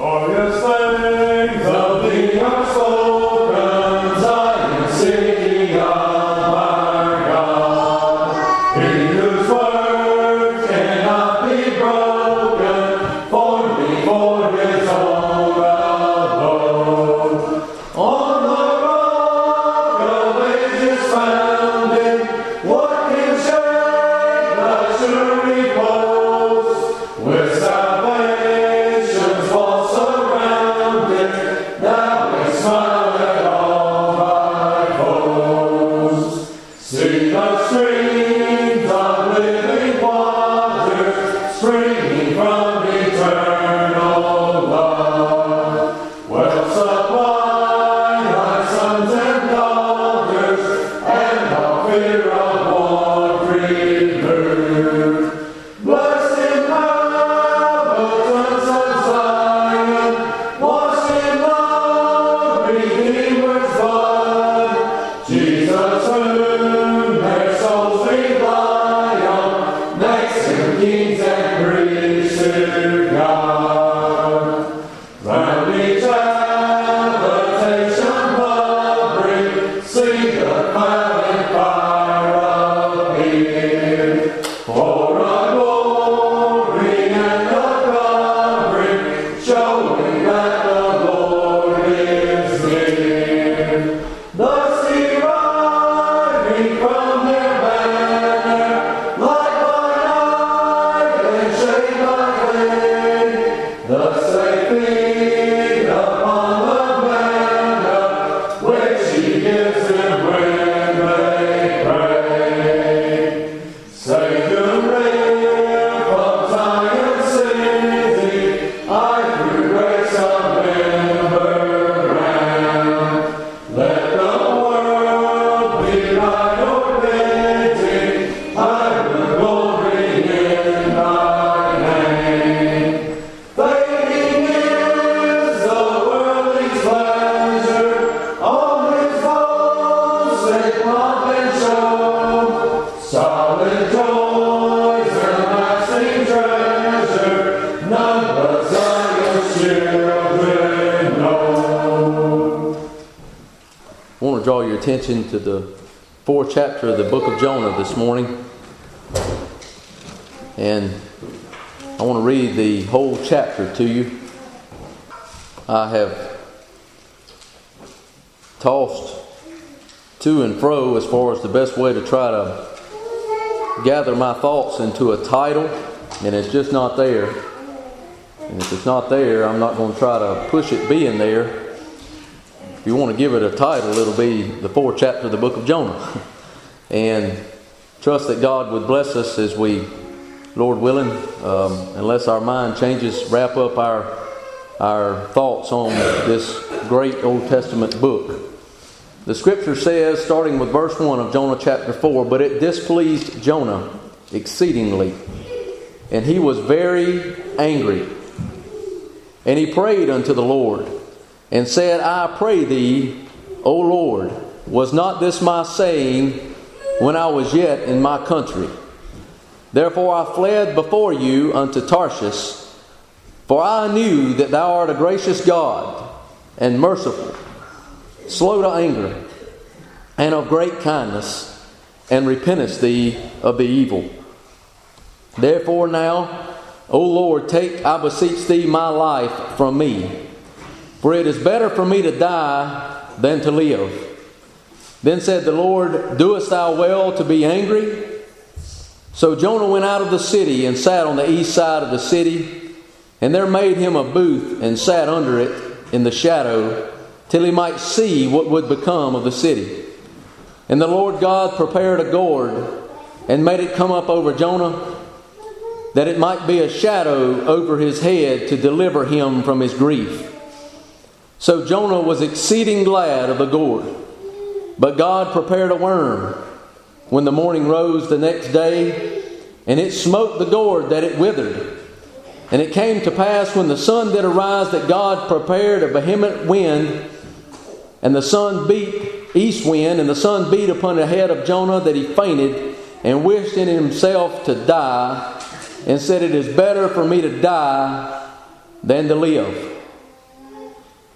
Glorious things of thee are spoken, Zion, city of our God, in whose words cannot be broken, for me for his own abode. On the rock of ages founded, what can shake the sure repose? With salvation's walls surrounded, thou wilt smile at all thy foes. See the streams of living waters springing from eternal love. Well supply thy sons and daughters, and all fear of war remove. Blessed inhabitants of Zion, washed in love, Redeemer's blood, Jesus whom their souls rely on, makes them kings and priests to God. Round each habitation hovering, sing the cloud fire appear. For a glory and a covering, showing that the Lord is near. Thus deriving from their banner, light by night and shade by day, thus they feed upon the manna which he gives them when they pray. Satan reign from Zion city, I through grace remember round. Let the world be thine ordained, I will glory in thy name. Fading is the worldling's pleasure, all his foes they pomp and show. Solid joys and lasting treasure, none but Zion's children know. I want to draw your attention to the 4th chapter of the book of Jonah this morning. And I want to read the whole chapter to you. I have tossed to and fro as far as the best way to try to gather my thoughts into a title, and it's just not there. And if it's not there, I'm not going to try to push it being there. If you want to give it a title, it'll be the 4th chapter of the book of Jonah. And trust that God would bless us as we, Lord willing, unless our mind changes, wrap up our thoughts on this great Old Testament book. The scripture says, starting with verse 1 of Jonah chapter 4, "But it displeased Jonah exceedingly, and he was very angry. And he prayed unto the Lord, and said, I pray thee, O Lord, was not this my saying when I was yet in my country? Therefore I fled before you unto Tarshish, for I knew that thou art a gracious God, and merciful, slow to anger, and of great kindness, and repentest thee of the evil. Therefore now, O Lord, take, I beseech thee, my life from me. For it is better for me to die than to live. Then said the Lord, Doest thou well to be angry? So Jonah went out of the city and sat on the east side of the city, and there made him a booth and sat under it in the shadow, till he might see what would become of the city. And the Lord God prepared a gourd and made it come up over Jonah, that it might be a shadow over his head to deliver him from his grief. So Jonah was exceeding glad of the gourd. But God prepared a worm when the morning rose the next day, and it smote the gourd that it withered. And it came to pass when the sun did arise that God prepared a vehement wind, and the sun beat east wind, and the sun beat upon the head of Jonah, that he fainted and wished in himself to die, and said, It is better for me to die than to live.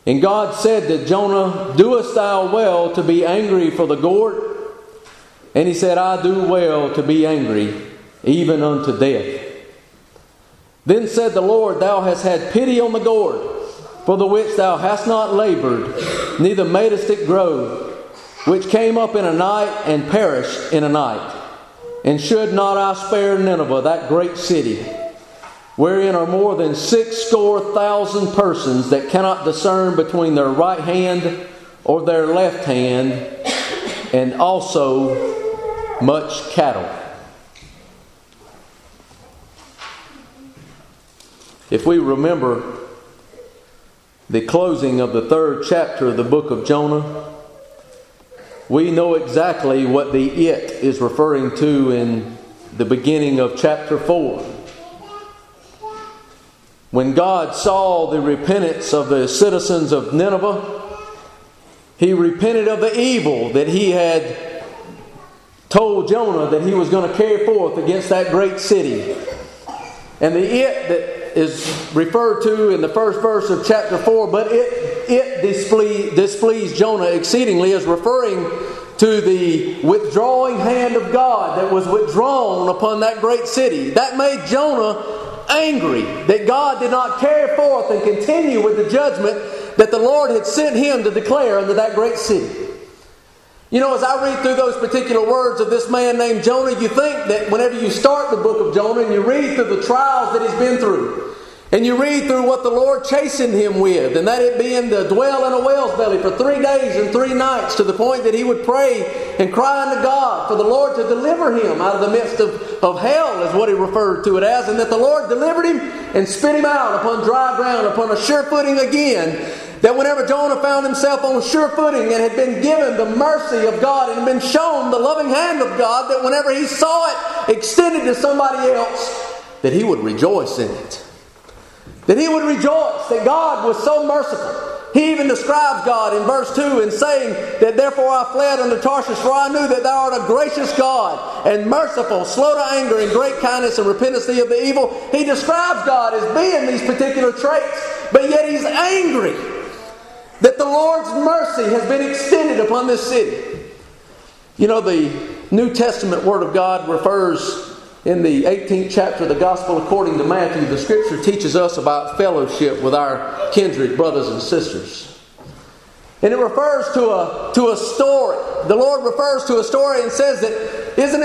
And God said to Jonah, "Doest thou well to be angry for the gourd?" And he said, "I do well to be angry, even unto death." Then said the Lord, "Thou hast had pity on the gourd, for the which thou hast not labored, neither madest it grow, which came up in a night and perished in a night. And should not I spare Nineveh, that great city, wherein are more than 60,000 persons that cannot discern between their right hand or their left hand, and also much cattle?" If we remember the closing of the 3rd chapter of the book of Jonah, we know exactly what the "it" is referring to in the beginning of chapter 4. When God saw the repentance of the citizens of Nineveh, He repented of the evil that He had told Jonah that He was going to carry forth against that great city. And the "it" that is referred to in the first verse of chapter 4, but it displeased Jonah exceedingly, is referring to the withdrawing hand of God that was withdrawn upon that great city. That made Jonah angry that God did not carry forth and continue with the judgment that the Lord had sent him to declare unto that great city. You know, as I read through those particular words of this man named Jonah, you think that whenever you start the book of Jonah and you read through the trials that he's been through, and you read through what the Lord chastened him with, and that it being to dwell in a whale's belly for 3 days and 3 nights, to the point that he would pray and cry unto God for the Lord to deliver him out of the midst of hell, is what he referred to it as, and that the Lord delivered him and spit him out upon dry ground, upon a sure footing again. That whenever Jonah found himself on sure footing and had been given the mercy of God and been shown the loving hand of God, that whenever he saw it extended to somebody else, that he would rejoice in it. That he would rejoice that God was so merciful. He even describes God in verse 2 in saying that, "Therefore I fled unto Tarshish, for I knew that thou art a gracious God and merciful, slow to anger and great kindness, and repentest thee of the evil." He describes God as being these particular traits, but yet he's angry that the Lord's mercy has been extended upon this city. You know, the New Testament Word of God refers in the 18th chapter of the Gospel according to Matthew. The Scripture teaches us about fellowship with our kindred brothers and sisters. And it refers to a story. The Lord refers to a story and says that isn't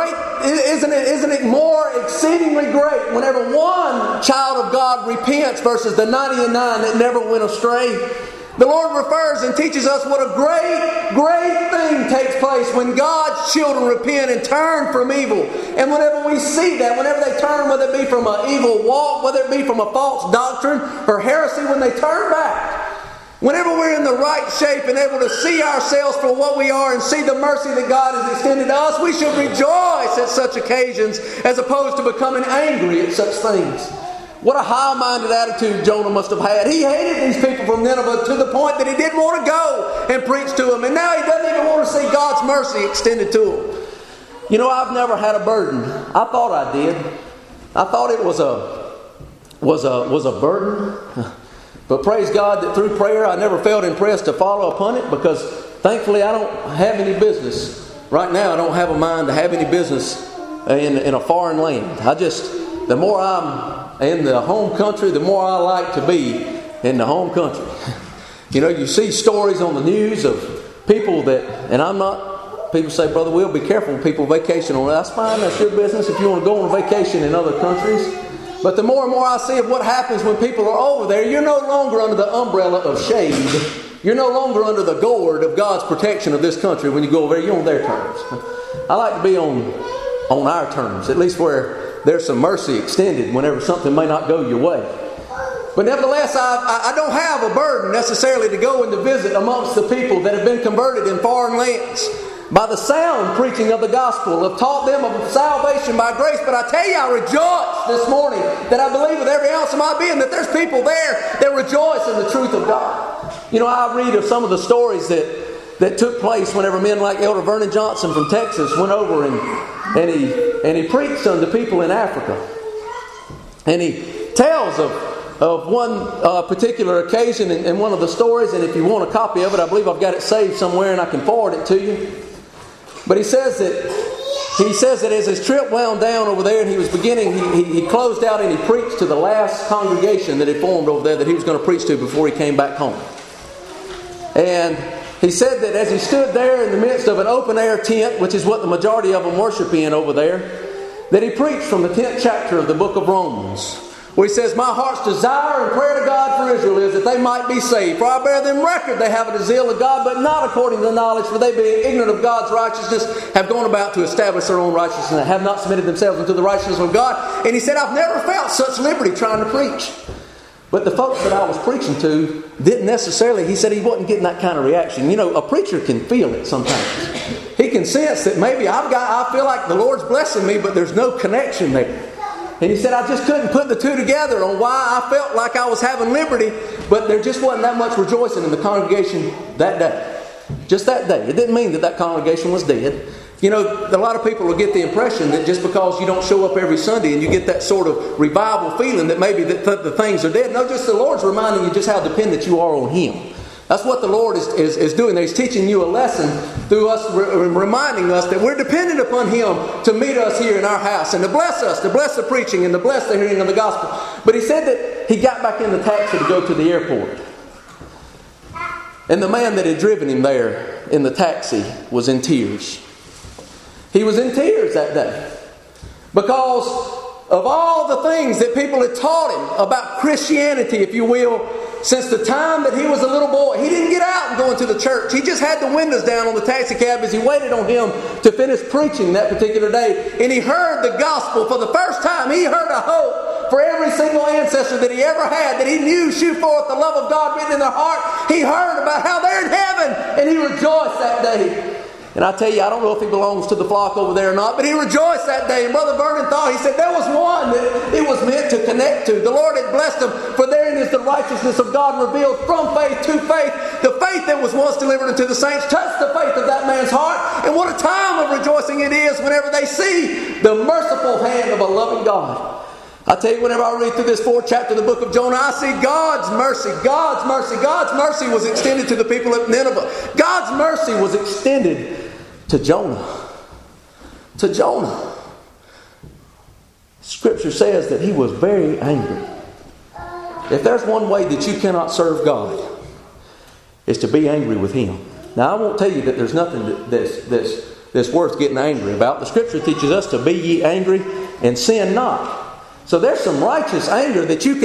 it more exceedingly great whenever one child of God repents versus the 99 that never went astray? The Lord refers and teaches us what a great thing takes place when God's children repent and turn from evil. And whenever we see that, whenever they turn, whether it be from an evil walk, whether it be from a false doctrine or heresy, when they turn back, whenever we're in the right shape and able to see ourselves for what we are and see the mercy that God has extended to us, we should rejoice at such occasions as opposed to becoming angry at such things. What a high-minded attitude Jonah must have had. He hated these people from Nineveh to the point that he didn't want to go and preach to them. And now he doesn't even want to see God's mercy extended to him. You know, I've never had a burden. I thought I did. I thought it was a burden. But praise God that through prayer I never felt impressed to follow upon it, because thankfully I don't have any business. Right now I don't have a mind to have any business in a foreign land. The more I'm in the home country, the more I like to be in the home country. You know, you see stories on the news of people people say, "Brother Will, be careful when people vacation on it." That's fine, that's your business if you want to go on vacation in other countries. But the more and more I see of what happens when people are over there, you're no longer under the umbrella of shade. You're no longer under the gourd of God's protection of this country. When you go over there, you're on their terms. I like to be on our terms, at least where there's some mercy extended whenever something may not go your way. But nevertheless, I don't have a burden necessarily to go and to visit amongst the people that have been converted in foreign lands by the sound preaching of the gospel, have taught them of salvation by grace. But I tell you, I rejoice this morning that I believe with every ounce of my being that there's people there that rejoice in the truth of God. You know, I read of some of the stories that took place whenever men like Elder Vernon Johnson from Texas went over and he preached unto people in Africa. And he tells of of one particular occasion in one of the stories, and if you want a copy of it, I believe I've got it saved somewhere and I can forward it to you. But he says that as his trip wound down over there and he was beginning, he closed out and he preached to the last congregation that had formed over there that he was going to preach to before he came back home. And he said that as he stood there in the midst of an open air tent, which is what the majority of them worship in over there, that he preached from the 10th chapter of the book of Romans, where he says, "My heart's desire and prayer to God for Israel is that they might be saved. For I bear them record they have a zeal of God, but not according to the knowledge. For they, being ignorant of God's righteousness, have gone about to establish their own righteousness, and have not submitted themselves unto the righteousness of God." And he said, "I've never felt such liberty trying to preach." But the folks that I was preaching to didn't necessarily, he said he wasn't getting that kind of reaction. You know, a preacher can feel it sometimes. He can sense that maybe I feel like the Lord's blessing me, but there's no connection there. And he said, I just couldn't put the two together on why I felt like I was having liberty, but there just wasn't that much rejoicing in the congregation that day. Just that day. It didn't mean that congregation was dead. You know, a lot of people will get the impression that just because you don't show up every Sunday and you get that sort of revival feeling that maybe the things are dead. No, just the Lord's reminding you just how dependent you are on Him. That's what the Lord is doing there. He's teaching you a lesson through us, reminding us that we're dependent upon Him to meet us here in our house and to bless us, to bless the preaching and to bless the hearing of the gospel. But he said that he got back in the taxi to go to the airport. And the man that had driven him there in the taxi was in tears. He was in tears that day because of all the things that people had taught him about Christianity, if you will, since the time that he was a little boy. He didn't get out and go into the church. He just had the windows down on the taxi cab as he waited on him to finish preaching that particular day. And he heard the gospel for the first time. He heard a hope for every single ancestor that he ever had, that he knew shoot forth the love of God written in their heart. He heard about how they're in heaven, and he rejoiced that day. And I tell you, I don't know if he belongs to the flock over there or not, but he rejoiced that day. And Brother Vernon thought, he said, there was one that it was meant to connect to. The Lord had blessed him, for therein is the righteousness of God revealed from faith to faith. The faith that was once delivered unto the saints touched the faith of that man's heart. And what a time of rejoicing it is whenever they see the merciful hand of a loving God. I tell you, whenever I read through this 4th chapter of the book of Jonah, I see God's mercy, God's mercy. God's mercy was extended to the people of Nineveh. God's mercy was extended to Jonah. To Jonah. Scripture says that he was very angry. If there's one way that you cannot serve God, it's to be angry with Him. Now, I won't tell you that there's nothing that's worth getting angry about. The Scripture teaches us to be ye angry and sin not. So there's some righteous anger that you can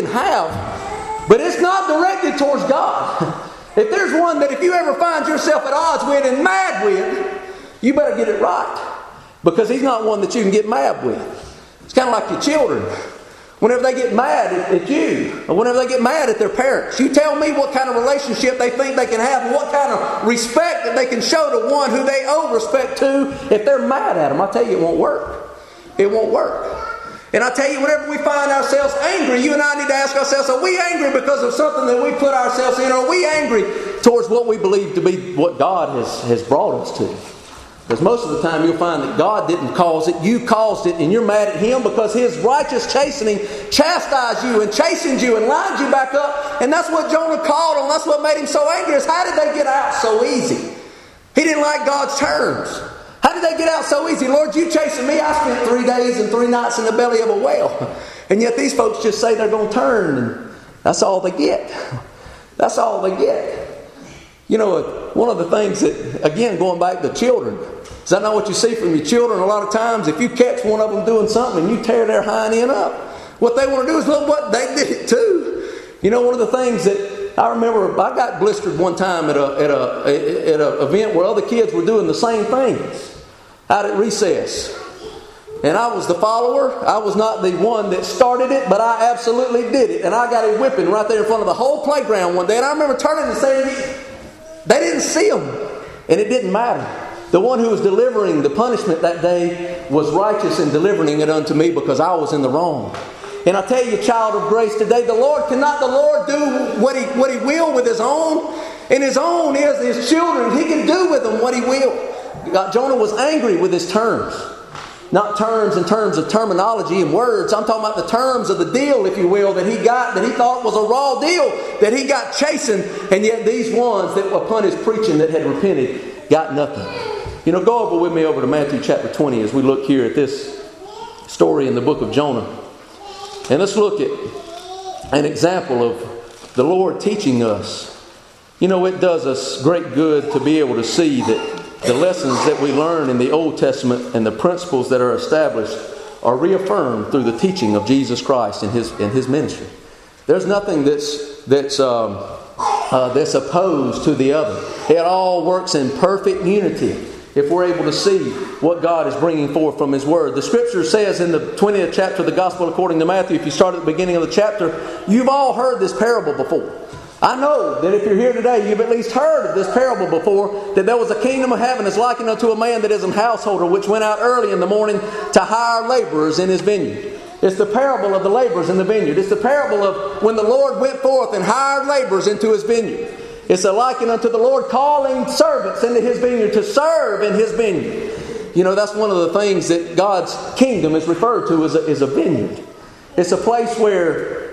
have, but it's not directed towards God. If there's one that if you ever find yourself at odds with and mad with, you better get it right. Because He's not one that you can get mad with. It's kind of like your children. Whenever they get mad at you, or whenever they get mad at their parents, you tell me what kind of relationship they think they can have and what kind of respect that they can show to one who they owe respect to if they're mad at them. I tell you, it won't work. It won't work. And I tell you, whenever we find ourselves angry, you and I need to ask ourselves, are we angry because of something that we put ourselves in? Or are we angry towards what we believe to be what God has brought us to? Because most of the time you'll find that God didn't cause it. You caused it, and you're mad at Him because His righteous chastening chastised you and chastened you and lined you back up. And that's what Jonah called on. That's what made him so angry, is how did they get out so easy? He didn't like God's terms. How did they get out so easy? Lord, you chasing me. I spent 3 days and 3 nights in the belly of a whale. And yet these folks just say they're going to turn, and that's all they get. That's all they get. You know, one of the things that, again, going back to children, is I know what you see from your children a lot of times. If you catch one of them doing something and you tear their hind end up, what they want to do is look what they did it too. You know, one of the things that I remember, I got blistered one time at a event where other kids were doing the same things out at recess. And I was the follower. I was not the one that started it, but I absolutely did it. And I got a whipping right there in front of the whole playground one day. And I remember turning and saying, they didn't see them. And it didn't matter. The one who was delivering the punishment that day was righteous in delivering it unto me because I was in the wrong. And I tell you, child of grace, today, cannot the Lord do what He will with His own? And His own is His children. He can do with them what He will. Jonah was angry with his terms. not terms in terms of terminology and words. I'm talking about the terms of the deal, if you will, that he got, that he thought was a raw deal, that he got chasing. And yet these ones that upon his preaching that had repented got nothing. You know, go over with me over to Matthew chapter 20 as we look here at this story in the book of Jonah. And let's look at an example of the Lord teaching us. You know, it does us great good to be able to see that the lessons that we learn in the Old Testament and the principles that are established are reaffirmed through the teaching of Jesus Christ in His ministry. There's nothing that's opposed to the other. It all works in perfect unity if we're able to see what God is bringing forth from His Word. The Scripture says in the 20th chapter of the Gospel according to Matthew, if you start at the beginning of the chapter, you've all heard this parable before. I know that if you're here today, you've at least heard of this parable before, that there was a kingdom of heaven is likened unto a man that is an householder, which went out early in the morning to hire laborers in his vineyard. It's the parable of the laborers in the vineyard. It's the parable of when the Lord went forth and hired laborers into His vineyard. It's a likened unto the Lord calling servants into His vineyard to serve in His vineyard. You know, that's one of the things that God's kingdom is referred to as a vineyard. It's a place where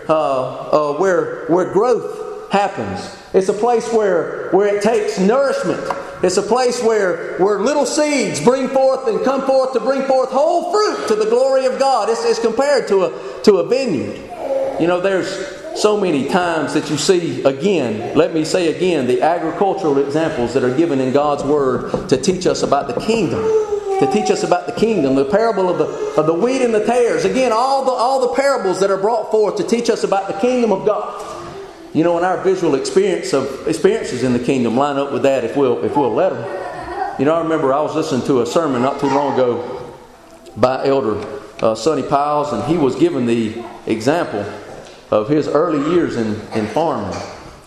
growth happens. It's a place where it takes nourishment. It's a place where little seeds bring forth and come forth to bring forth whole fruit to the glory of God. It's compared to a vineyard. You know, there's so many times that you see, again, let me say again, the agricultural examples that are given in God's Word to teach us about the kingdom. To teach us about the kingdom. The parable of the wheat and the tares. Again, all the parables that are brought forth to teach us about the kingdom of God. You know, and our visual experiences in the kingdom line up with that if we'll let them. You know, I remember I was listening to a sermon not too long ago by Elder Sonny Piles, and he was given the example of his early years in farming,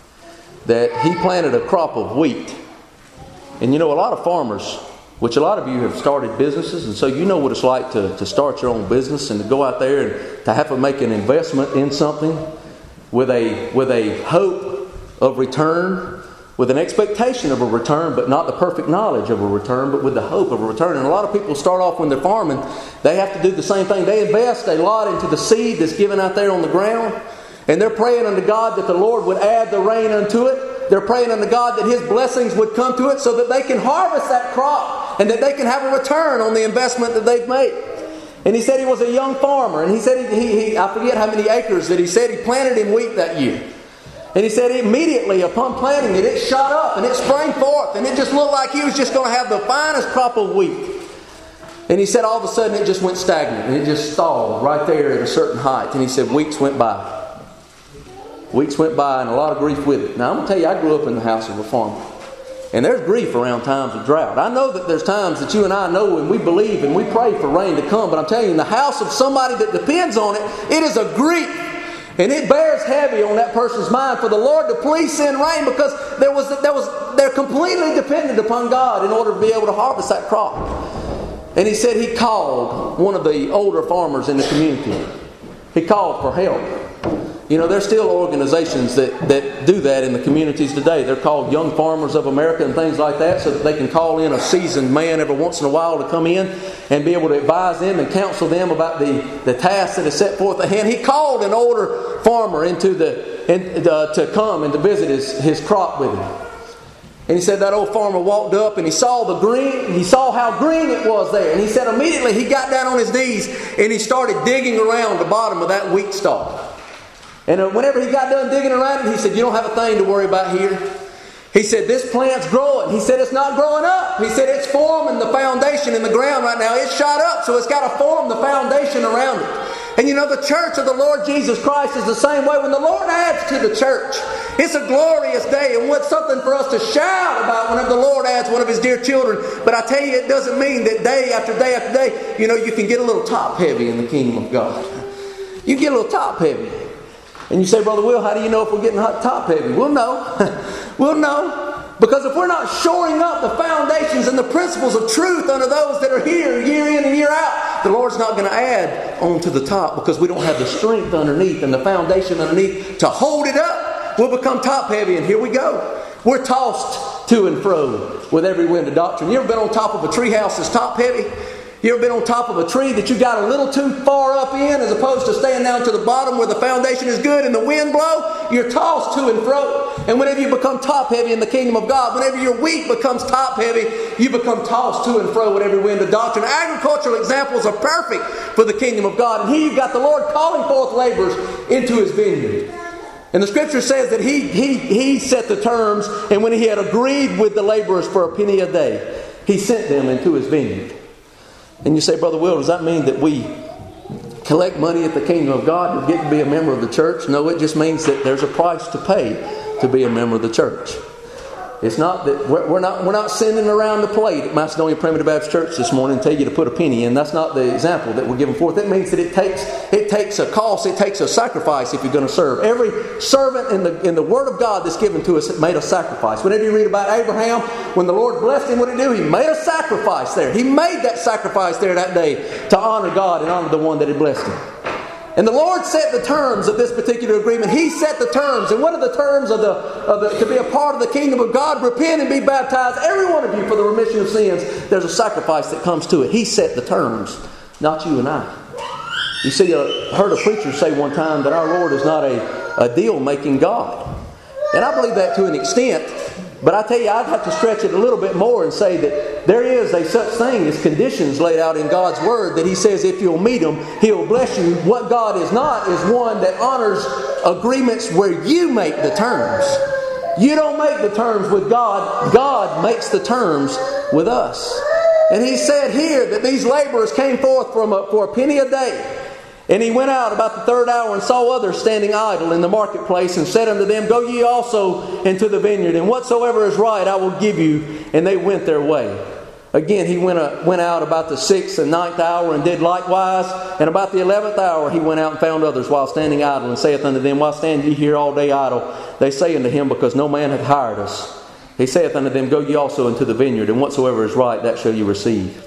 that he planted a crop of wheat. And you know, a lot of farmers, which a lot of you have started businesses, and so you know what it's like to start your own business and to go out there and to have to make an investment in something with a hope of return, with an expectation of a return, but not the perfect knowledge of a return, but with the hope of a return. And a lot of people start off when they're farming, they have to do the same thing. They invest a lot into the seed that's given out there on the ground, and they're praying unto God that the Lord would add the rain unto it. They're praying unto God that His blessings would come to it so that they can harvest that crop and that they can have a return on the investment that they've made. And he said he was a young farmer, and he said he I forget how many acres that he said he planted in wheat that year. And he said immediately upon planting it, it shot up and it sprang forth, and it just looked like he was just going to have the finest crop of wheat. And he said all of a sudden it just went stagnant, and it just stalled right there at a certain height. And he said weeks went by. Weeks went by and a lot of grief with it. Now I'm going to tell you, I grew up in the house of a farmer. And there's grief around times of drought. I know that there's times that you and I know and we believe and we pray for rain to come. But I'm telling you, in the house of somebody that depends on it, it is a grief. And it bears heavy on that person's mind for the Lord to please send rain, because they're completely dependent upon God in order to be able to harvest that crop. And he said he called one of the older farmers in the community. He called for help. You know, there's still organizations that do that in the communities today. They're called Young Farmers of America and things like that, so that they can call in a seasoned man every once in a while to come in and be able to advise them and counsel them about the task that is set forth at hand. He called an older farmer to come and to visit his crop with him. And he said that old farmer walked up and he saw the green. He saw how green it was there. And he said immediately he got down on his knees and he started digging around the bottom of that wheat stalk. And whenever he got done digging around it, he said, "You don't have a thing to worry about here." He said, "This plant's growing." He said, "It's not growing up." He said, "It's forming the foundation in the ground right now. It's shot up, so it's got to form the foundation around it." And you know, the church of the Lord Jesus Christ is the same way. When the Lord adds to the church, it's a glorious day, and what's something for us to shout about whenever the Lord adds one of His dear children. But I tell you, it doesn't mean that day after day after day, you know, you can get a little top heavy in the kingdom of God. You get a little top heavy. And you say, "Brother Will, how do you know if we're getting top heavy?" We'll know. We'll know. Because if we're not shoring up the foundations and the principles of truth under those that are here year in and year out, the Lord's not going to add on to the top, because we don't have the strength underneath and the foundation underneath to hold it up. We'll become top heavy, and here we go. We're tossed to and fro with every wind of doctrine. You ever been on top of a treehouse that's top heavy? You ever been on top of a tree that you got a little too far up in as opposed to staying down to the bottom where the foundation is good and the wind blow? You're tossed to and fro. And whenever you become top heavy in the kingdom of God, whenever your wheat becomes top heavy, you become tossed to and fro with every wind of doctrine. Agricultural examples are perfect for the kingdom of God. And here you've got the Lord calling forth laborers into His vineyard. And the Scripture says that He set the terms, and when He had agreed with the laborers for a penny a day, He sent them into His vineyard. And you say, Brother Will, does that mean that we collect money at the kingdom of God to get to be a member of the church? No, it just means that there's a price to pay to be a member of the church. It's not that we're not sending around the plate at Macedonia Primitive Baptist Church this morning and tell you to put a penny in. That's not the example that we're giving forth. That means that it takes a cost, it takes a sacrifice if you're going to serve. Every servant in the Word of God that's given to us made a sacrifice. Whenever you read about Abraham, when the Lord blessed him, what did He do? He made a sacrifice there. He made that sacrifice there that day to honor God and honor the one that had blessed him. And the Lord set the terms of this particular agreement. He set the terms. And what are the terms of to be a part of the kingdom of God? Repent and be baptized, every one of you, for the remission of sins. There's a sacrifice that comes to it. He set the terms, not you and I. You see, I heard a preacher say one time that our Lord is not a deal-making God. And I believe that to an extent. But I tell you, I'd have to stretch it a little bit more and say that there is a such thing as conditions laid out in God's Word that He says if you'll meet them, He'll bless you. What God is not is one that honors agreements where you make the terms. You don't make the terms with God. God makes the terms with us. And He said here that these laborers came forth for a penny a day. And He went out about the third hour and saw others standing idle in the marketplace and said unto them, Go ye also into the vineyard, and whatsoever is right I will give you. And they went their way. Again, He went out about the 6th and 9th hour and did likewise. And about the 11th hour He went out and found others while standing idle, and saith unto them, Why stand ye here all day idle? They say unto Him, Because no man hath hired us. He saith unto them, Go ye also into the vineyard, and whatsoever is right that shall ye receive.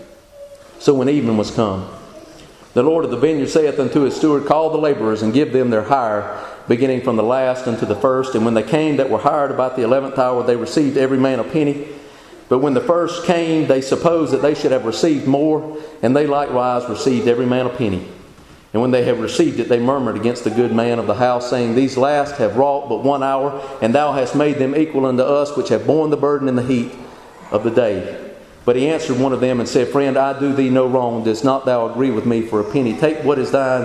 So when evening was come, the Lord of the vineyard saith unto his steward, Call the laborers, and give them their hire, beginning from the last unto the first. And when they came that were hired about the 11th hour, they received every man a penny. But when the first came, they supposed that they should have received more, and they likewise received every man a penny. And when they had received it, they murmured against the good man of the house, saying, These last have wrought but 1 hour, and thou hast made them equal unto us, which have borne the burden in the heat of the day. But he answered one of them and said, Friend, I do thee no wrong. Dost not thou agree with me for a penny? Take what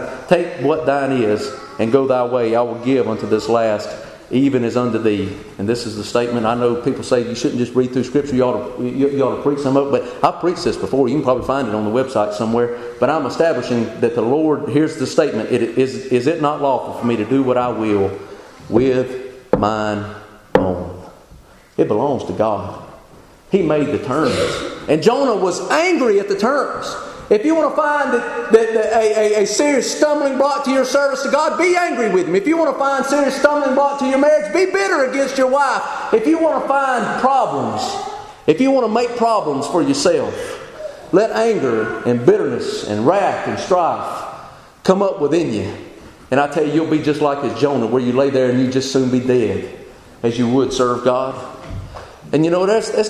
thine is, and go thy way. I will give unto this last, even as unto thee. And this is the statement. I know people say you shouldn't just read through Scripture. You ought to preach some of it. But I've preached this before. You can probably find it on the website somewhere. But I'm establishing that the Lord, here's the statement. Is it not lawful for me to do what I will with mine own? It belongs to God. He made the terms. And Jonah was angry at the terms. If you want to find a serious stumbling block to your service to God, be angry with Him. If you want to find serious stumbling block to your marriage, be bitter against your wife. If you want to find problems, if you want to make problems for yourself, let anger and bitterness and wrath and strife come up within you. And I tell you, you'll be just like as Jonah, where you lay there and you just soon be dead as you would serve God. And you know, it's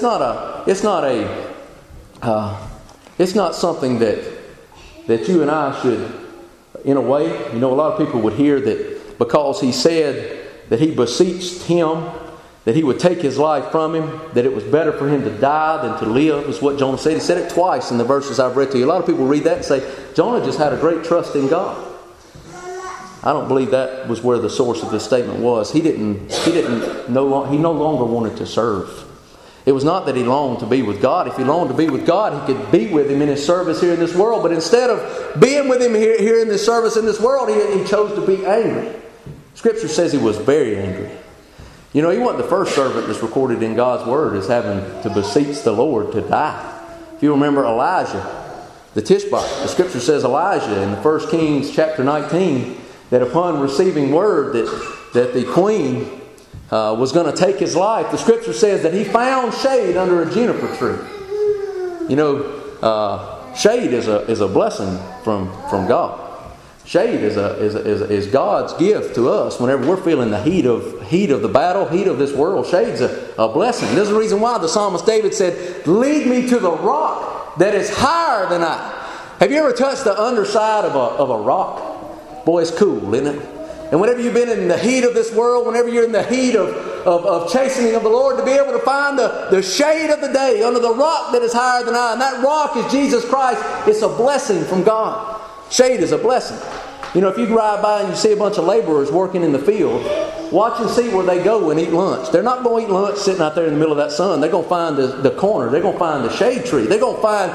not something that you and I should, in a way, you know, a lot of people would hear that because he said that he beseeched him, that he would take his life from him, that it was better for him to die than to live, is what Jonah said. He said it twice in the verses I've read to you. A lot of people read that and say, Jonah just had a great trust in God. I don't believe that was where the source of this statement was. He no longer wanted to serve. It was not that he longed to be with God. If he longed to be with God, he could be with Him in His service here in this world. But instead of being with Him here in this service in this world, he chose to be angry. Scripture says he was very angry. You know, he wasn't the first servant that's recorded in God's Word as having to beseech the Lord to die. If you remember Elijah, the Tishbite, the Scripture says Elijah in the 1 Kings chapter 19, that upon receiving word that the queen was going to take his life, the Scripture says that he found shade under a juniper tree. You know, shade is a blessing from God. Shade is God's gift to us whenever we're feeling the heat of the battle, heat of this world. Shade's a blessing. There's a reason why the psalmist David said, "Lead me to the rock that is higher than I." Have you ever touched the underside of a rock? Boy, it's cool, isn't it? And whenever you've been in the heat of this world, whenever you're in the heat of chastening of the Lord, to be able to find the shade of the day under the rock that is higher than I, and that rock is Jesus Christ, it's a blessing from God. Shade is a blessing. You know, if you ride by and you see a bunch of laborers working in the field, watch and see where they go and eat lunch. They're not going to eat lunch sitting out there in the middle of that sun. They're going to find the corner. They're going to find the shade tree. They're going to find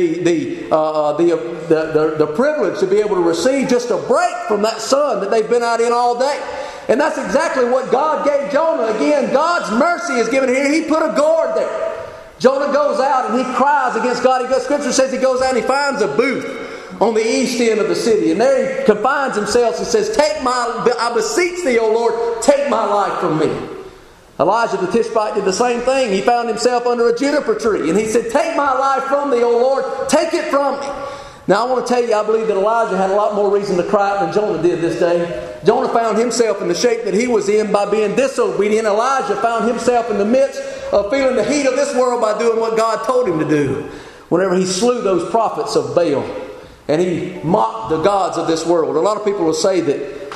the privilege to be able to receive just a break from that sun that they've been out in all day. And that's exactly what God gave Jonah. Again, God's mercy is given here. He put a gourd there. Jonah goes out and he cries against God. Scripture says he goes out and he finds a booth on the east end of the city. And there he confines himself and says, I beseech thee, O Lord, take my life from me. Elijah the Tishbite did the same thing. He found himself under a juniper tree. And he said, take my life from thee, O Lord, take it from me. Now I want to tell you, I believe that Elijah had a lot more reason to cry than Jonah did this day. Jonah found himself in the shape that he was in by being disobedient. Elijah found himself in the midst of feeling the heat of this world by doing what God told him to do. Whenever he slew those prophets of Baal. And he mocked the gods of this world. A lot of people will say that,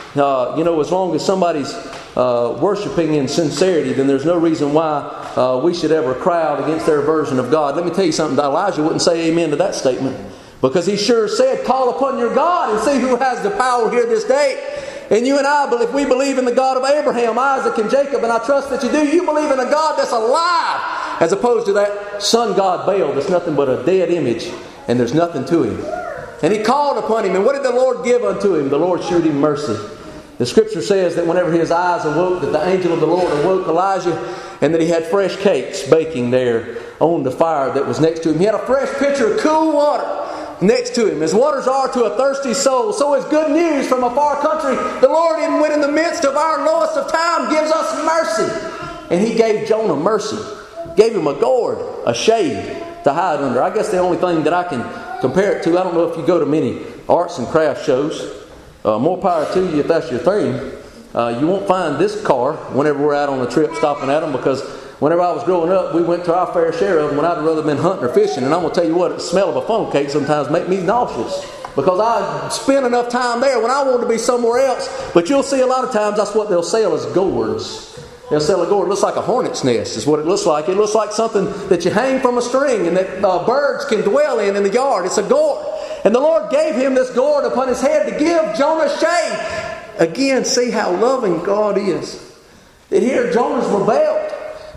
as long as somebody's worshiping in sincerity, then there's no reason why we should ever cry out against their version of God. Let me tell you something. Elijah wouldn't say amen to that statement. Because he sure said, call upon your God and see who has the power here this day. And you and I, if we believe in the God of Abraham, Isaac, and Jacob, and I trust that you do, you believe in a God that's alive, as opposed to that sun god Baal that's nothing but a dead image, and there's nothing to him. And he called upon him, and what did the Lord give unto him? The Lord shewed him mercy. The Scripture says that whenever his eyes awoke, that the angel of the Lord awoke Elijah, and that he had fresh cakes baking there on the fire that was next to him. He had a fresh pitcher of cool water next to him. As waters are to a thirsty soul, so is good news from a far country. The Lord, even when in the midst of our lowest of time, gives us mercy. And he gave Jonah mercy. Gave him a gourd, a shade to hide under. I guess the only thing that I can compare it to, I don't know if you go to many arts and crafts shows. More power to you if that's your thing. You won't find this car whenever we're out on a trip stopping at them, because whenever I was growing up, we went to our fair share of them when I'd rather been hunting or fishing. And I'm going to tell you what, the smell of a funnel cake sometimes make me nauseous, because I spent enough time there when I wanted to be somewhere else. But you'll see a lot of times that's what they'll sell as gourds. They'll sell a gourd. It looks like a hornet's nest is what it looks like. It looks like something that you hang from a string and that birds can dwell in the yard. It's a gourd. And the Lord gave him this gourd upon his head to give Jonah shade. Again, see how loving God is. That here Jonah's rebelled.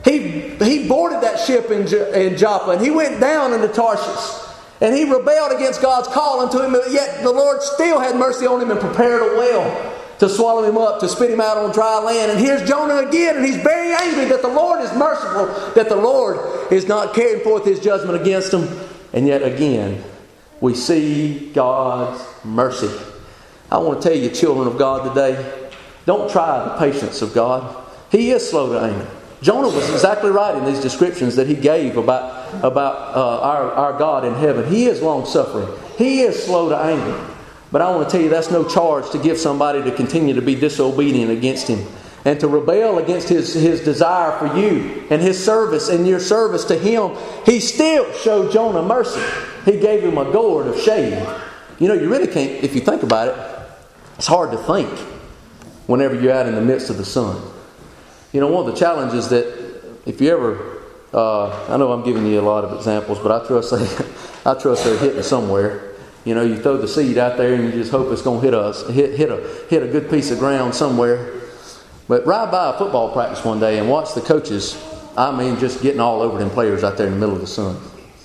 He boarded that ship in Joppa, and he went down into Tarshish. And he rebelled against God's call unto him, yet the Lord still had mercy on him and prepared a whale to swallow him up, to spit him out on dry land. And here's Jonah again, and he's very angry that the Lord is merciful, that the Lord is not carrying forth his judgment against him. And yet again, we see God's mercy. I want to tell you, children of God today, don't try the patience of God. He is slow to anger. Jonah was exactly right in these descriptions that he gave about our God in heaven. He is long-suffering. He is slow to anger. But I want to tell you, that's no charge to give somebody to continue to be disobedient against him and to rebel against his desire for you and his service and your service to him. He still showed Jonah mercy. He gave him a gourd of shade. You know, you really can't, if you think about it, it's hard to think whenever you're out in the midst of the sun. You know, one of the challenges that if you ever, I know I'm giving you a lot of examples, but I trust they're hitting somewhere. You know, you throw the seed out there and you just hope it's going to hit a good piece of ground somewhere. But ride by a football practice one day and watch the coaches, just getting all over them players out there in the middle of the sun.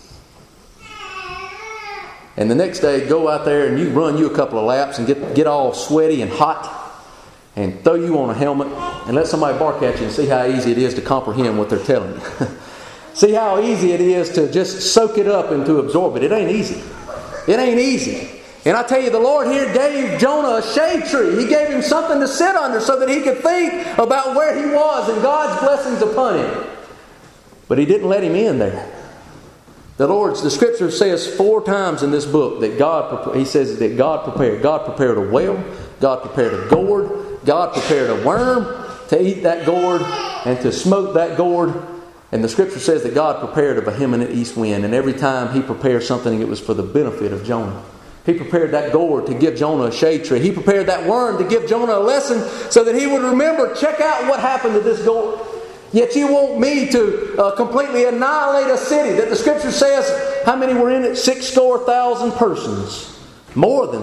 And the next day, go out there and you run you a couple of laps and get all sweaty and hot and throw you on a helmet and let somebody bark at you and see how easy it is to comprehend what they're telling you. See how easy it is to just soak it up and to absorb it. It ain't easy. It ain't easy. And I tell you, the Lord here gave Jonah a shade tree. He gave him something to sit under so that he could think about where he was and God's blessings upon him. But he didn't let him in there. The Scripture says 4 times in this book that God prepared a whale, God prepared a gourd, God prepared a worm to eat that gourd and to smoke that gourd. And the Scripture says that God prepared a vehement east wind. And every time He prepared something, it was for the benefit of Jonah. He prepared that gourd to give Jonah a shade tree. He prepared that worm to give Jonah a lesson so that he would remember, check out what happened to this gourd. Yet you want me to completely annihilate a city that the Scripture says, how many were in it? 6,000 persons. More than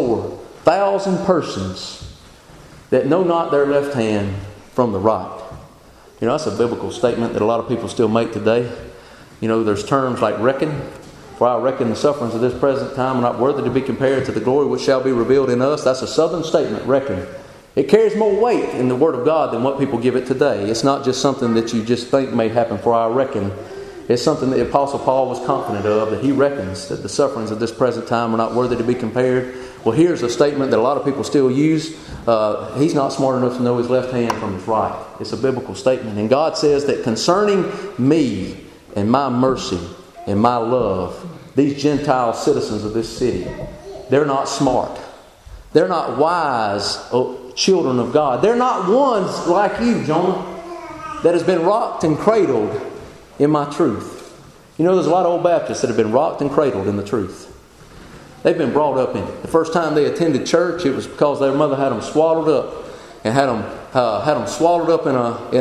6,000 persons that know not their left hand from the right. You know, that's a biblical statement that a lot of people still make today. You know, there's terms like reckon. For I reckon the sufferings of this present time are not worthy to be compared to the glory which shall be revealed in us. That's a southern statement, reckon. It carries more weight in the Word of God than what people give it today. It's not just something that you just think may happen, for I reckon. It's something that the Apostle Paul was confident of, that he reckons that the sufferings of this present time are not worthy to be compared. Well, here's a statement that a lot of people still use. He's not smart enough to know his left hand from his right. It's a biblical statement. And God says that concerning me and my mercy and my love, these Gentile citizens of this city, they're not smart. They're not wise children of God. They're not ones like you, Jonah, that has been rocked and cradled in my truth. You know, there's a lot of old Baptists that have been rocked and cradled in the truth. They've been brought up in it. The first time they attended church, it was because their mother had them swallowed up and had them swallowed up in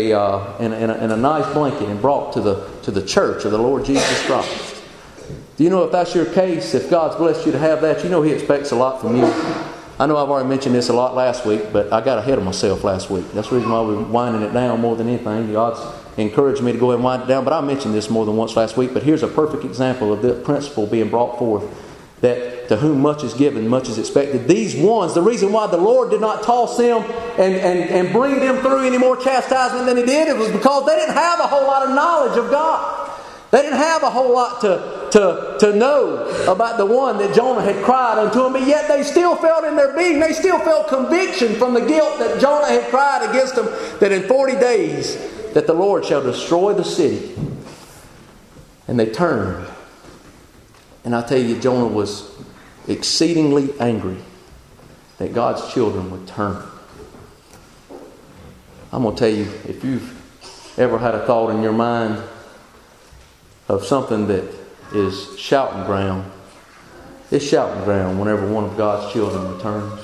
a nice blanket and brought to the church of the Lord Jesus Christ. Do you know if that's your case, if God's blessed you to have that, you know He expects a lot from you. I know I've already mentioned this a lot last week, but I got ahead of myself last week. That's the reason why we're winding it down more than anything. God's encouraged me to go ahead and wind it down, but I mentioned this more than once last week. But here's a perfect example of the principle being brought forth, that to whom much is given, much is expected. These ones, the reason why the Lord did not toss them and bring them through any more chastisement than He did, it was because they didn't have a whole lot of knowledge of God. They didn't have a whole lot to know about the one that Jonah had cried unto him, but yet they still felt in their being, they still felt conviction from the guilt that Jonah had cried against them, that in 40 days that the Lord shall destroy the city. And they turned. And I tell you, Jonah was exceedingly angry that God's children would turn. I'm going to tell you, if you've ever had a thought in your mind of something that is shouting ground, it's shouting ground whenever one of God's children returns.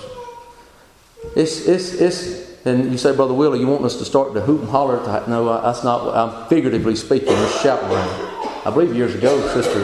And you say, Brother Willie, you want us to start to hoot and holler? No, that's not. I'm figuratively speaking. It's shouting ground. I believe years ago,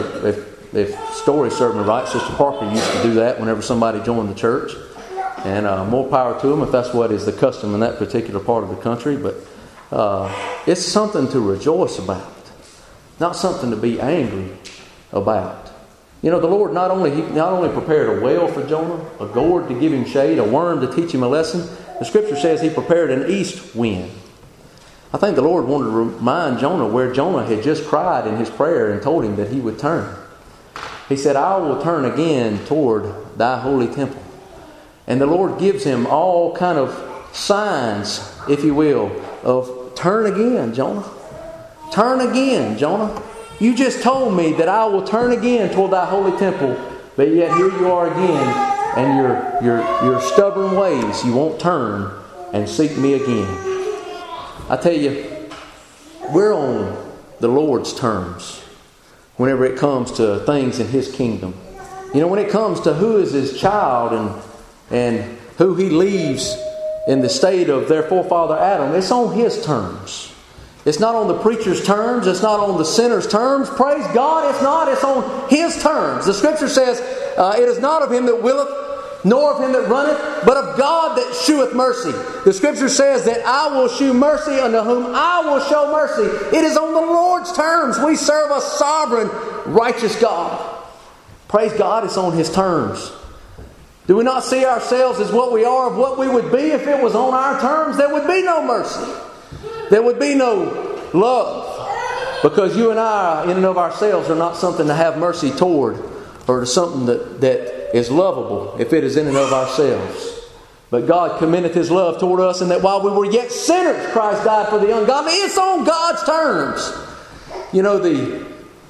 if story served me right, Sister Parker used to do that whenever somebody joined the church. And more power to them if that's what is the custom in that particular part of the country. But it's something to rejoice about. Not something to be angry about. You know, the Lord not only prepared a well for Jonah, a gourd to give him shade, a worm to teach him a lesson. The Scripture says He prepared an east wind. I think the Lord wanted to remind Jonah where Jonah had just cried in his prayer and told him that he would turn. He said, I will turn again toward thy holy temple. And the Lord gives him all kind of signs, if you will, of turn again, Jonah. Turn again, Jonah. You just told me that I will turn again toward thy holy temple, but yet here you are again, and your stubborn ways, you won't turn and seek me again. I tell you, we're on the Lord's terms whenever it comes to things in His kingdom. You know, when it comes to who is His child and who He leaves in the state of their forefather Adam, it's on His terms. It's not on the preacher's terms. It's not on the sinner's terms. Praise God, it's not. It's on His terms. The Scripture says, it is not of him that willeth, nor of him that runneth, but of God that sheweth mercy. The Scripture says that I will shew mercy unto whom I will show mercy. It is on the Lord's terms. We serve a sovereign, righteous God. Praise God, it's on His terms. Do we not see ourselves as what we are, of what we would be if it was on our terms? There would be no mercy. There would be no love, because you and I, in and of ourselves, are not something to have mercy toward, or to something that is lovable if it is in and of ourselves. But God commendeth His love toward us, and that while we were yet sinners, Christ died for the ungodly. It's on God's terms. You know, the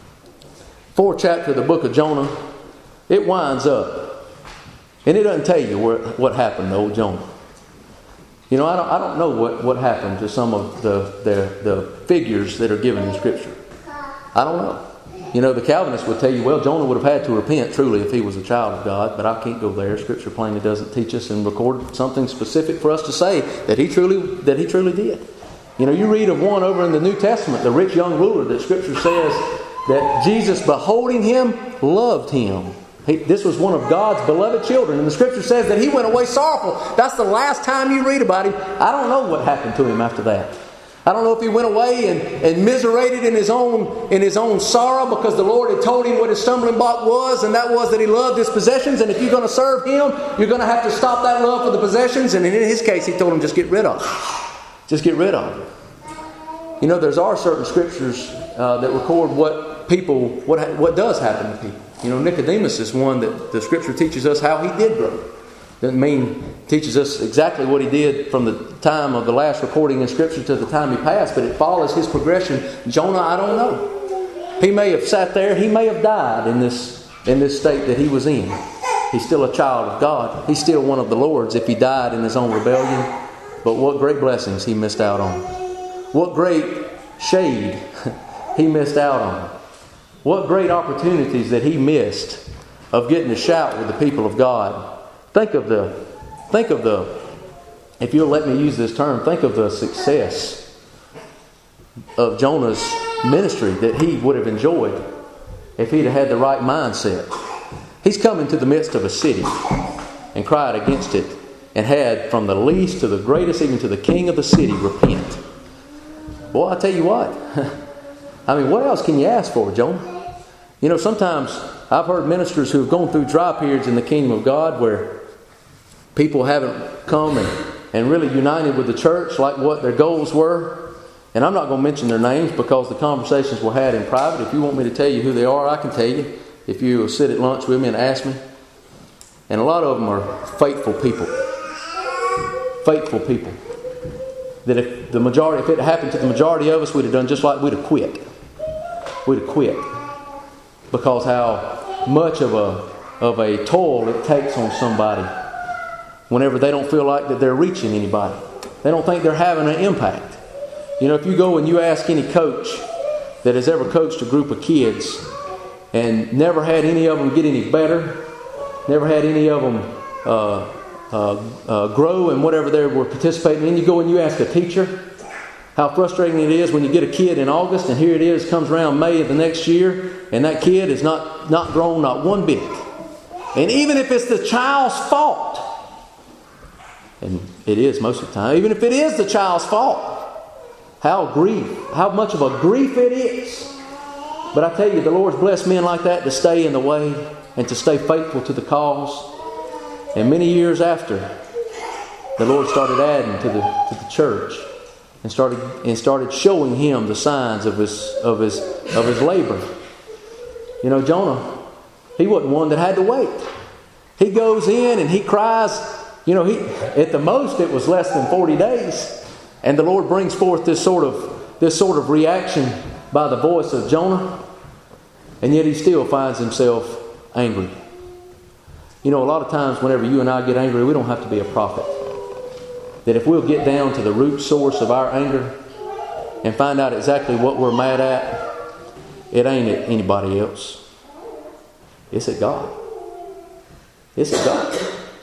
4th chapter of the book of Jonah, it winds up, and it doesn't tell you what happened to old Jonah. You know, I don't know what happened to some of the figures that are given in Scripture. I don't know. The Calvinists would tell you, well, Jonah would have had to repent truly if he was a child of God, but I can't go there. Scripture plainly doesn't teach us and record something specific for us to say that he truly did. You read of one over in the New Testament, the rich young ruler, that Scripture says that Jesus, beholding him, loved him. This was one of God's beloved children, and the Scripture says that he went away sorrowful. That's the last time you read about him. I don't know what happened to him after that. I don't know if he went away and miserated in his own sorrow because the Lord had told him what his stumbling block was, and that was that he loved his possessions, and if you're going to serve him, you're going to have to stop that love for the possessions, and in his case, he told him, just get rid of it. Just get rid of it. There's certain Scriptures that record what does happen to people. Nicodemus is one that the Scripture teaches us how he did grow. Teaches us exactly what he did from the time of the last recording in Scripture to the time he passed, but it follows his progression. Jonah, I don't know. He may have sat there, he may have died in this state that he was in. He's still a child of God. He's still one of the Lord's if he died in his own rebellion. But what great blessings he missed out on. What great shade he missed out on. What great opportunities that he missed of getting to shout with the people of God. Think of the, if you'll let me use this term, think of the success of Jonah's ministry that he would have enjoyed if he'd have had the right mindset. He's come into the midst of a city and cried against it and had from the least to the greatest, even to the king of the city, repent. Boy, I tell you what. What else can you ask for, Jonah? Sometimes I've heard ministers who have gone through dry periods in the kingdom of God where people haven't come and really united with the church like what their goals were. And I'm not going to mention their names because the conversations were had in private. If you want me to tell you who they are, I can tell you. If you will sit at lunch with me and ask me. And a lot of them are faithful people. Faithful people. That if it happened to the majority of us, we'd have done just like we'd have quit. We'd have quit. Because how much of a toll it takes on somebody whenever they don't feel like that they're reaching anybody. They don't think they're having an impact. If you go and you ask any coach that has ever coached a group of kids and never had any of them get any better, never had any of them grow in whatever they were participating in, you go and you ask a teacher how frustrating it is when you get a kid in August and here it is, comes around May of the next year, and that kid is not grown not one bit. And even if it's the child's fault, and it is most of the time, even if it is the child's fault, how much of a grief it is. But I tell you, the Lord's blessed men like that to stay in the way and to stay faithful to the cause. And many years after, the Lord started adding to the church. And started showing him the signs of his labor. Jonah, he wasn't one that had to wait. He goes in and he cries. At the most it was less than 40 days, and the Lord brings forth this sort of reaction by the voice of Jonah, and yet he still finds himself angry. A lot of times whenever you and I get angry, we don't have to be a prophet. That if we'll get down to the root source of our anger and find out exactly what we're mad at, it ain't at anybody else. It's at God. It's at God.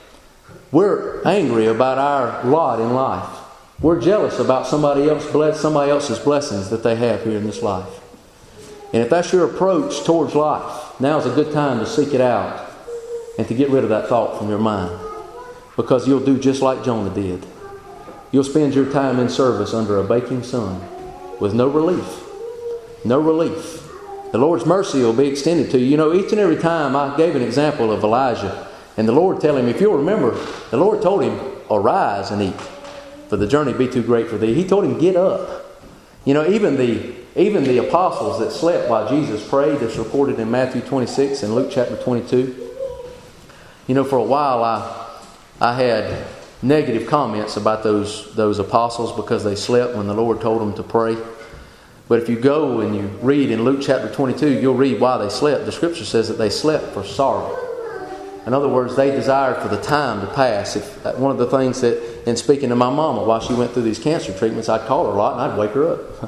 We're angry about our lot in life. We're jealous about somebody else's blessings that they have here in this life. And if that's your approach towards life, now's a good time to seek it out and to get rid of that thought from your mind. Because you'll do just like Jonah did. You'll spend your time in service under a baking sun with no relief. No relief. The Lord's mercy will be extended to you. Each and every time I gave an example of Elijah, and the Lord tell him, if you'll remember, the Lord told him, arise and eat, for the journey be too great for thee. He told him, get up. Even the apostles that slept while Jesus prayed, that's recorded in Matthew 26 and Luke chapter 22. For a while I had negative comments about those apostles because they slept when the Lord told them to pray. But if you go and you read in Luke chapter 22, you'll read why they slept. The Scripture says that they slept for sorrow. In other words, they desired for the time to pass. One of the things that, in speaking to my mama while she went through these cancer treatments, I'd call her a lot and I'd wake her up.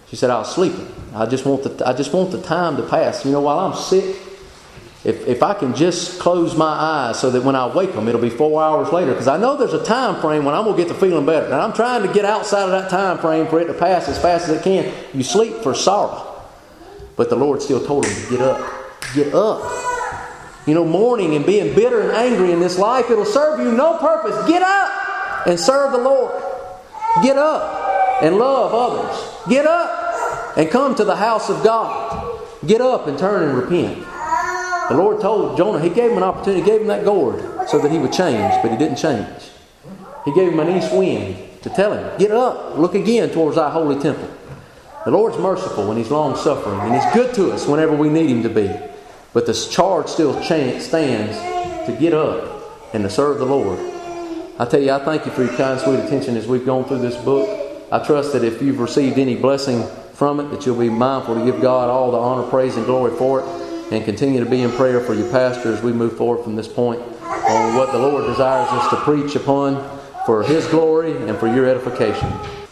She said, I was sleeping. I just want the time to pass. While I'm sick, if I can just close my eyes so that when I wake them, it'll be 4 hours later. Because I know there's a time frame when I'm going to get to feeling better. And I'm trying to get outside of that time frame for it to pass as fast as it can. You sleep for sorrow. But the Lord still told him to get up. Get up. Mourning and being bitter and angry in this life, it'll serve you no purpose. Get up and serve the Lord. Get up and love others. Get up and come to the house of God. Get up and turn and repent. The Lord told Jonah, He gave him an opportunity. He gave him that gourd so that he would change, but he didn't change. He gave him an east wind to tell him, get up, look again towards thy holy temple. The Lord's merciful and He's long-suffering, and He's good to us whenever we need Him to be. But this charge still stands to get up and to serve the Lord. I tell you, I thank you for your kind, sweet attention as we've gone through this book. I trust that if you've received any blessing from it, that you'll be mindful to give God all the honor, praise, and glory for it, and continue to be in prayer for your pastor as we move forward from this point on what the Lord desires us to preach upon for His glory and for your edification.